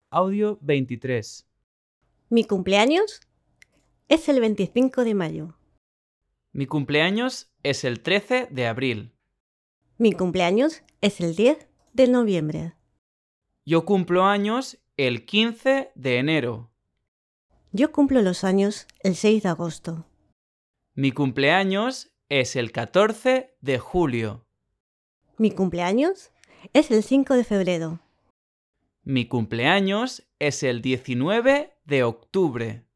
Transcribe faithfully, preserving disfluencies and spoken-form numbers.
Audio veintitrés. Mi cumpleaños es el veinticinco de mayo. Mi cumpleaños es el trece de abril. Mi cumpleaños es el diez de noviembre. Yo cumplo años el quince de enero. Yo cumplo los años el seis de agosto. Mi cumpleaños es el catorce de julio. Mi cumpleaños es el cinco de febrero. Mi cumpleaños es el diecinueve de octubre.